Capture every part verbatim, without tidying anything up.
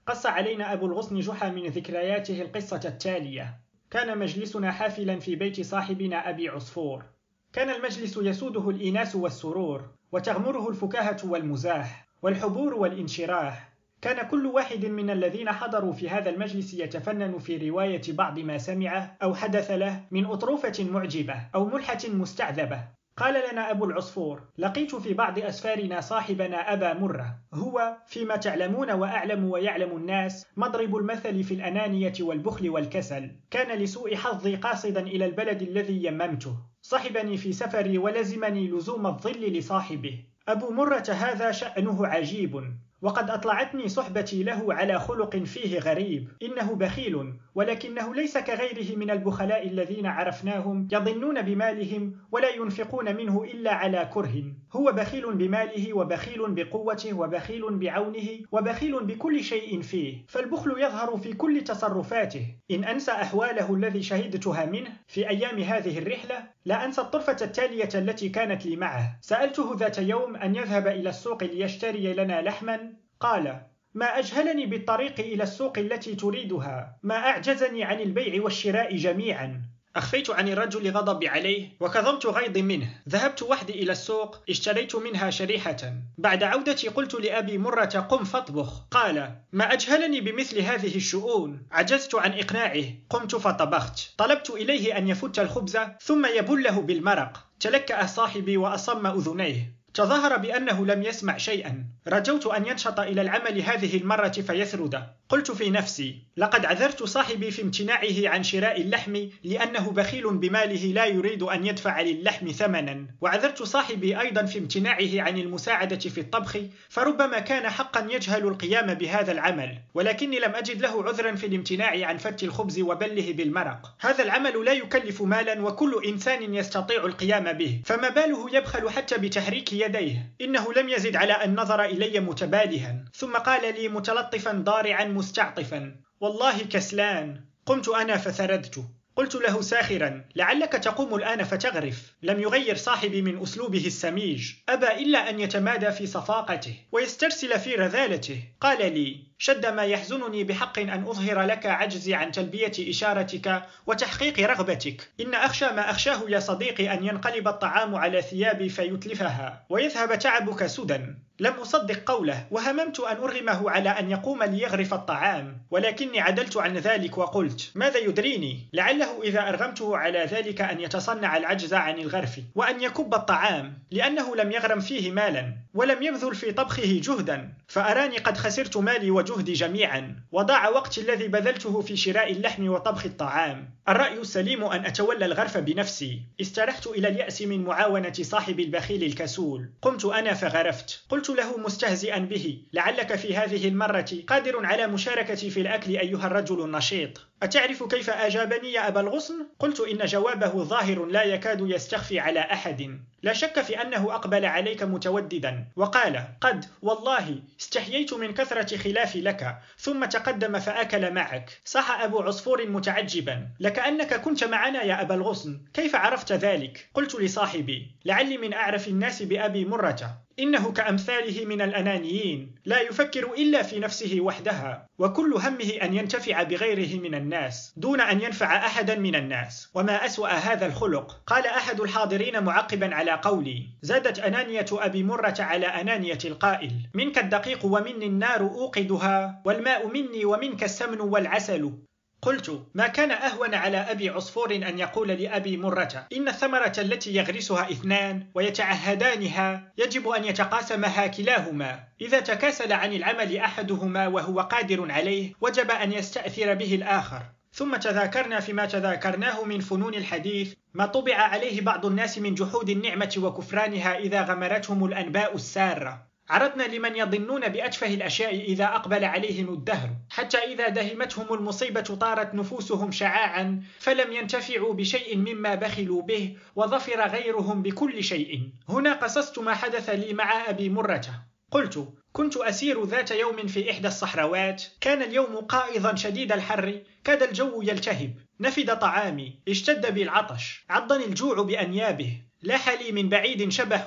قص علينا أبو الغصن جحا من ذكرياته القصة التالية. كان مجلسنا حافلا في بيت صاحبنا أبي عصفور. كان المجلس يسوده الإيناس والسرور، وتغمره الفكاهة والمزاح، والحبور والانشراح. كان كل واحد من الذين حضروا في هذا المجلس يتفنن في رواية بعض ما سمعه أو حدث له من أطروفة معجبة أو ملحة مستعذبة. قال لنا أبو العصفور: لقيت في بعض أسفارنا صاحبنا أبا مرة، هو فيما تعلمون وأعلم ويعلم الناس مضرب المثل في الأنانية والبخل والكسل. كان لسوء حظي قاصدا إلى البلد الذي يممته، صحبني في سفري ولزمني لزوم الظل لصاحبه. أبو مرة هذا شأنه عجيب، وقد أطلعتني صحبتي له على خلق فيه غريب. إنه بخيل، ولكنه ليس كغيره من البخلاء الذين عرفناهم يظنون بمالهم ولا ينفقون منه إلا على كره. هو بخيل بماله، وبخيل بقوته، وبخيل بعونه، وبخيل بكل شيء فيه، فالبخل يظهر في كل تصرفاته. إن أنسى أحواله الذي شهدتها منه في أيام هذه الرحلة لا أنسى الطرفة التالية التي كانت لي معه. سألته ذات يوم أن يذهب إلى السوق ليشتري لنا لحما. قال: ما أجهلني بالطريق إلى السوق التي تريدها، ما أعجزني عن البيع والشراء جميعا. أخفيت عن الرجل غضبي عليه وكظمت غيظي منه. ذهبت وحدي إلى السوق، اشتريت منها شريحة. بعد عودتي قلت لأبي مرة: قم فاطبخ. قال: ما أجهلني بمثل هذه الشؤون. عجزت عن إقناعه، قمت فطبخت. طلبت إليه أن يفت الخبز ثم يبله بالمرق. تلكأ صاحبي وأصم أذنيه، تظاهر بأنه لم يسمع شيئا. رجوت أن ينشط إلى العمل هذه المرة فيثرد. قلت في نفسي: لقد عذرت صاحبي في امتناعه عن شراء اللحم لأنه بخيل بماله لا يريد أن يدفع للحم ثمنا، وعذرت صاحبي أيضا في امتناعه عن المساعدة في الطبخ، فربما كان حقا يجهل القيام بهذا العمل، ولكني لم أجد له عذرا في الامتناع عن فت الخبز وبله بالمرق. هذا العمل لا يكلف مالا وكل إنسان يستطيع القيام به، فما باله يبخل حتى بتحريك يديه؟ إنه لم يزد على أن نظر إلي متبالها، ثم قال لي متلطفا ضارعا مستعطفا: والله كسلان. قمت أنا فثردت. قلت له ساخرا: لعلك تقوم الآن فتغرف. لم يغير صاحبي من أسلوبه السميج، أبى إلا أن يتمادى في صفاقته ويسترسل في رذالته. قال لي: شد ما يحزنني بحق أن أظهر لك عجزي عن تلبية إشارتك وتحقيق رغبتك. إن أخشى ما أخشاه يا صديقي أن ينقلب الطعام على ثيابي فيتلفها ويذهب تعبك سدى. لم أصدق قوله، وهممت أن أرغمه على أن يقوم ليغرف الطعام، ولكني عدلت عن ذلك وقلت: ماذا يدريني؟ لعله إذا أرغمته على ذلك أن يتصنع العجز عن الغرف وأن يكب الطعام، لأنه لم يغرم فيه مالا ولم يبذل في طبخه جهدا، فأراني قد خسرت مالي وجهدي جميعا، وضاع وقتي الذي بذلته في شراء اللحم وطبخ الطعام. الرأي السليم أن أتولى الغرف بنفسي. استرحت إلى اليأس من معاونة صاحب البخيل الكسول. قمت أنا فغرفت. قلت له مستهزئا به: لعلك في هذه المرة قادر على مشاركتي في الأكل أيها الرجل النشيط. أتعرف كيف أجابني يا أبا الغصن؟ قلت إن جوابه ظاهر لا يكاد يستخفي على أحد. لا شك في أنه أقبل عليك متوددا وقال: قد والله استحييت من كثرة خلافي لك، ثم تقدم فأكل معك. صح أبو عصفور متعجبا: لكأنك كنت معنا يا أبا الغصن، كيف عرفت ذلك؟ قلت لصاحبي: لعلي من أعرف الناس بأبي مرة، إنه كأمثاله من الأنانيين، لا يفكر إلا في نفسه وحدها، وكل همه أن ينتفع بغيره من الناس دون أن ينفع أحدا من الناس. وما أسوأ هذا الخلق. قال أحد الحاضرين معقبا على قولي: زادت أنانية أبي مرة على أنانية القائل: منك الدقيق ومني النار أوقدها، والماء مني ومنك السمن والعسل. قلت: ما كان أهون على أبي عصفور أن يقول لأبي مرة: إن الثمرة التي يغرسها اثنان ويتعهدانها يجب أن يتقاسمها كلاهما. إذا تكاسل عن العمل أحدهما وهو قادر عليه وجب أن يستأثر به الآخر. ثم تذاكرنا فيما تذاكرناه من فنون الحديث ما طبع عليه بعض الناس من جحود النعمة وكفرانها إذا غمرتهم الأنباء السارة. عرضنا لمن يظنون بأتفه الأشياء إذا أقبل عليهم الدهر، حتى إذا دهمتهم المصيبة طارت نفوسهم شعاعا، فلم ينتفعوا بشيء مما بخلوا به، وظفر غيرهم بكل شيء. هنا قصصت ما حدث لي مع أبي مرة. قلت: كنت أسير ذات يوم في إحدى الصحراوات، كان اليوم قائضا شديد الحر، كاد الجو يلتهب، نفد طعامي، اشتد بي العطش، عضني الجوع بأنيابه، لاح لي من بعيد شبح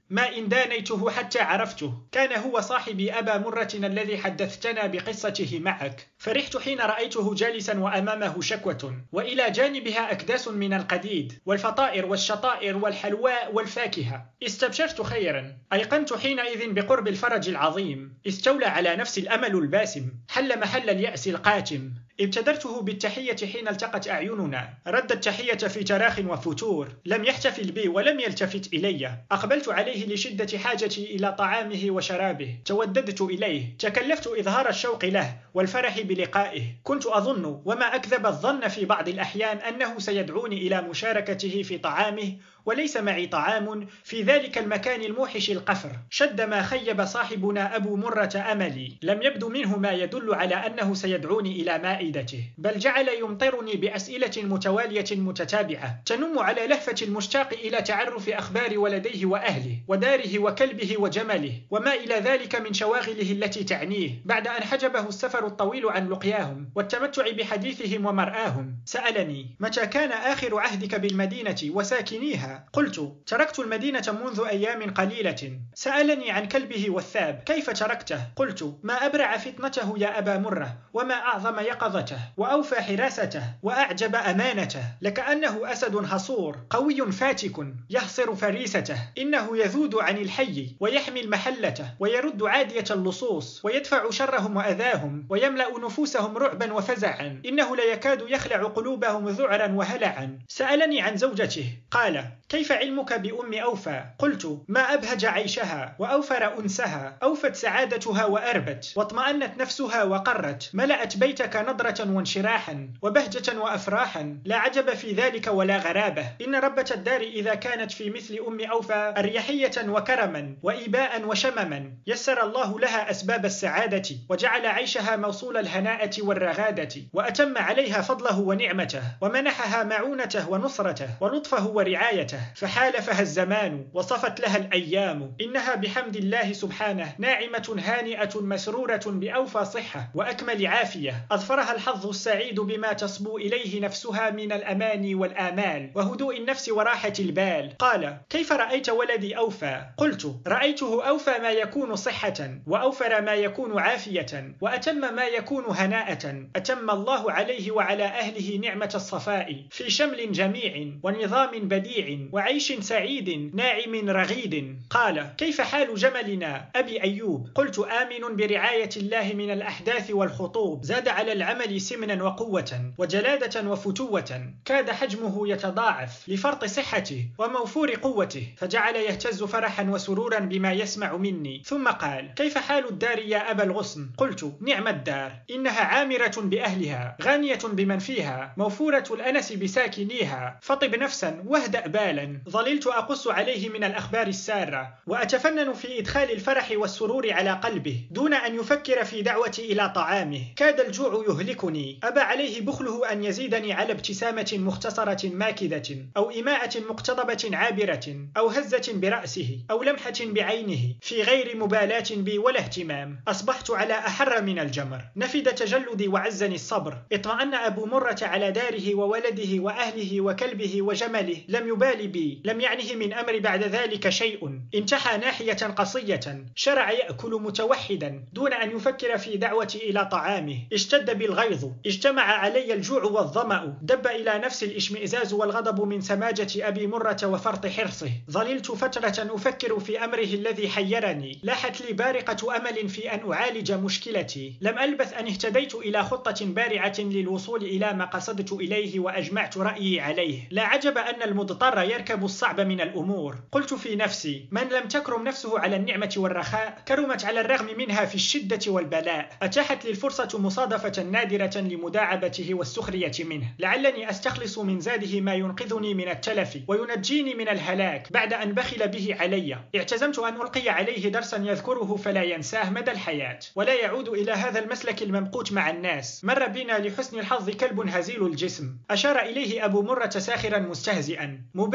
ما إن دانيته حتى عرفته. كان هو صاحبي أبا مرة الذي حدثتنا بقصته معك. فرحت حين رأيته جالسا وأمامه شكوة وإلى جانبها أكداس من القديد والفطائر والشطائر والحلواء والفاكهة. استبشرت خيرا. أيقنت حينئذ بقرب الفرج العظيم. استولى على نفسي الأمل الباسم. حل محل اليأس القاتم. ابتدرته بالتحية حين التقت أعيننا. رد التحية في تراخ وفتور. لم يحتفل بي ولم يلتفت إلي. أقبلت عليه لشدة حاجتي إلى طعامه وشرابه. توددت إليه. تكلفت إظهار الشوق له والفرح بلقائه. كنت أظن وما أكذب الظن في بعض الأحيان أنه سيدعوني إلى مشاركته في طعامه وليس معي طعام في ذلك المكان الموحش القفر. شد ما خيب صاحبنا أبو مرة أملي. لم يبدو منه ما يدل على أنه سيدعوني إلى مائدته، بل جعل يمطرني بأسئلة متوالية متتابعة تنم على لهفة المشتاق إلى تعرف أخبار ولديه وأهله وداره وكلبه وجمله وما إلى ذلك من شواغله التي تعنيه، بعد أن حجبه السفر الطويل عن لقياهم والتمتع بحديثهم ومرآهم. سألني: متى كان آخر عهدك بالمدينة وساكنيها؟ قلت: تركت المدينة منذ أيام قليلة. سألني عن كلبه والثاب: كيف تركته؟ قلت: ما أبرع فتنته يا أبا مرة، وما أعظم يقظته، وأوفى حراسته، وأعجب أمانته، لكأنه أسد هصور قوي فاتك يحصر فريسته. إنه يذود عن الحي ويحمي المحلة ويرد عادية اللصوص ويدفع شرهم وأذاهم ويملأ نفوسهم رعبا وفزعا. إنه ليكاد يخلع قلوبهم ذعرا وهلعا. سألني عن زوجته. قال: كيف علمك بأم أوفى؟ قلت: ما أبهج عيشها وأوفر أنسها، أوفت سعادتها وأربت، واطمأنت نفسها وقرت، ملأت بيتك نضرة وانشراحا وبهجة وأفراحا. لا عجب في ذلك ولا غرابة. إن ربة الدار إذا كانت في مثل أم أوفى أريحية وكرما وإيباء وشمما، يسر الله لها أسباب السعادة وجعل عيشها موصول الهناءة والرغادة، وأتم عليها فضله ونعمته ومنحها معونته ونصرته ولطفه ورعايته، فحالفها الزمان وصفت لها الأيام. إنها بحمد الله سبحانه ناعمة هانئة مسرورة بأوفى صحة وأكمل عافية، أظفرها الحظ السعيد بما تصبو إليه نفسها من الأمان والآمال وهدوء النفس وراحة البال. قال: كيف رأيت ولدي أوفى؟ قلت: رأيته أوفى ما يكون صحة، وأوفر ما يكون عافية، وأتم ما يكون هناءة. أتم الله عليه وعلى أهله نعمة الصفاء في شمل جميع ونظام بديع وعيش سعيد ناعم رغيد. قال: كيف حال جملنا أبي أيوب؟ قلت: آمن برعاية الله من الأحداث والخطوب. زاد على العمل سمنا وقوة وجلادة وفتوة، كاد حجمه يتضاعف لفرط صحته وموفور قوته، فجعل يهتز فرحا وسرورا بما يسمع مني. ثم قال: كيف حال الدار يا أبا الغصن؟ قلت: نعم الدار، إنها عامرة بأهلها غانية بمن فيها موفورة الأنس بساكنيها، فطب نفسا واهدأ بالا. ظللت أقص عليه من الأخبار السارة وأتفنن في إدخال الفرح والسرور على قلبه دون أن يفكر في دعوتي إلى طعامه. كاد الجوع يهلكني. أبى عليه بخله أن يزيدني على ابتسامة مختصرة ماكدة أو إماءة مقتضبة عابرة أو هزة برأسه أو لمحة بعينه في غير مبالاة بي ولا اهتمام. أصبحت على أحر من الجمر. نفد تجلدي وعزني الصبر. اطمأن أبو مرة على داره وولده وأهله وكلبه وجمله. لم يبالي بي. لم يعنه من أمر بعد ذلك شيء. انتحى ناحية قصية. شرع يأكل متوحدا دون أن يفكر في دعوتي إلى طعامه. اشتد بالغيظ. اجتمع علي الجوع والظمأ. دب إلى نفس الاشمئزاز والغضب من سماجة أبي مرة وفرط حرصه. ظللت فترة أفكر في أمره الذي حيرني. لاحت لي بارقة أمل في أن أعالج مشكلتي. لم ألبث أن اهتديت إلى خطة بارعة للوصول إلى ما قصدت إليه وأجمعت رأيي عليه. لا عجب أن المضطر يركب الصعب من الأمور. قلت في نفسي: من لم تكرم نفسه على النعمة والرخاء كرمت على الرغم منها في الشدة والبلاء. أتاحت لي الفرصة مصادفة نادرة لمداعبته والسخرية منه، لعلني أستخلص من زاده ما ينقذني من التلف وينجيني من الهلاك بعد أن بخل به علي. اعتزمت أن ألقي عليه درسا يذكره فلا ينساه مدى الحياة ولا يعود إلى هذا المسلك الممقوت مع الناس. مر بنا لحسن الحظ كلب هزيل الجسم. أشار إليه أبو مرة ساخرا مستهزئا: مبارك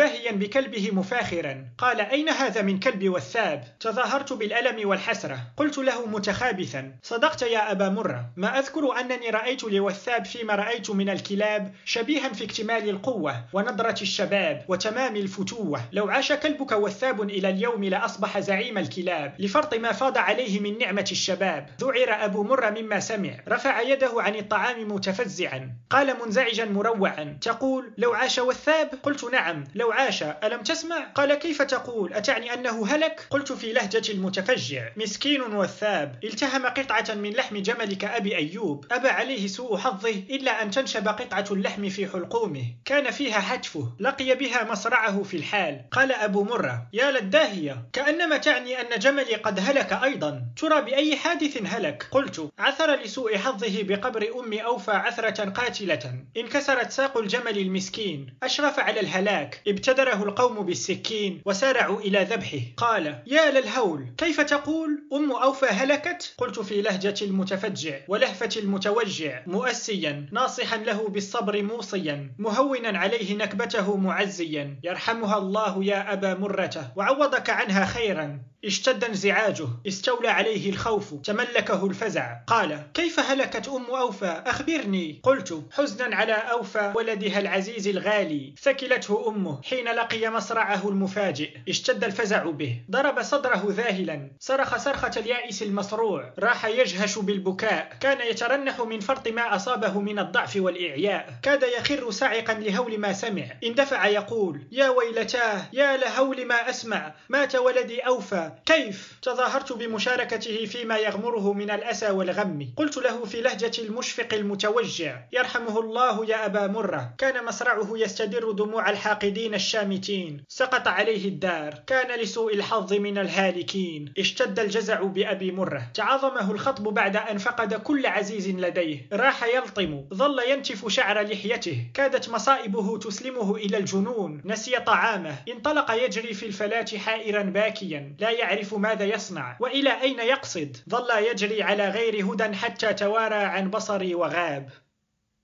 مباهيا بكلبه مفاخرا. قال: أين هذا من كلب وثاب؟ تظاهرت بالألم والحسرة. قلت له متخابثا: صدقت يا أبا مرة، ما أذكر أنني رأيت لوثاب فيما رأيت من الكلاب شبيها في اكتمال القوة ونضرة الشباب وتمام الفتوة. لو عاش كلبك وثاب إلى اليوم لأصبح زعيم الكلاب لفرط ما فاض عليه من نعمة الشباب. ذعر أبو مرة مما سمع، رفع يده عن الطعام متفزعا، قال منزعجا مروعا: تقول لو عاش وثاب؟ قلت: نعم لو عاش. ألم تسمع؟ قال: كيف تقول؟ أتعني أنه هلك؟ قلت في لهجة المتفجع: مسكين وثاب، التهم قطعة من لحم جملك أبي أيوب، أبى عليه سوء حظه إلا أن تنشب قطعة اللحم في حلقومه، كان فيها حتفه، لقي بها مصرعه في الحال. قال أبو مرة: يا للداهية، كأنما تعني أن جملي قد هلك أيضا، ترى بأي حادث هلك؟ قلت: عثر لسوء حظه بقبر أم أوفى عثرة قاتلة، انكسرت ساق الجمل المسكين، أشرف على الهلاك، ابتدره القوم بالسكين وسارعوا إلى ذبحه. قال: يا للهول، كيف تقول أم أوفى هلكت؟ قلت في لهجة المتفجع ولهفة المتوجع، مؤسيا ناصحا له بالصبر موصيا، مهونا عليه نكبته معزيا: يرحمها الله يا أبا مرة وعوضك عنها خيرا. اشتد انزعاجه، استولى عليه الخوف، تملكه الفزع. قال: كيف هلكت أم أوفى؟ أخبرني. قلت: حزنا على أوفى ولدها العزيز الغالي، ثكلته أمه حين لقي مصرعه المفاجئ. اشتد الفزع به، ضرب صدره ذاهلا، صرخ صرخة اليائس المصروع، راح يجهش بالبكاء، كان يترنح من فرط ما أصابه من الضعف والإعياء، كاد يخر صاعقا لهول ما سمع، اندفع يقول: يا ويلتاه، يا لهول ما أسمع، مات ولدي أوفى. كيف؟ تظاهرت بمشاركته فيما يغمره من الأسى والغم. قلت له في لهجة المشفق المتوجع: يرحمه الله يا أبا مرة، كان مصرعه يستدر دموع الحاقدين الشامتين، سقط عليه الدار، كان لسوء الحظ من الهالكين. اشتد الجزع بأبي مرة، تعاظمه الخطب بعد أن فقد كل عزيز لديه، راح يلطم، ظل ينتف شعر لحيته، كادت مصائبه تسلمه إلى الجنون، نسي طعامه، انطلق يجري في الفلاة حائرا باكيا، لا يعرف ماذا يصنع وإلى أين يقصد، ظل يجري على غير هدى حتى توارى عن بصري وغاب.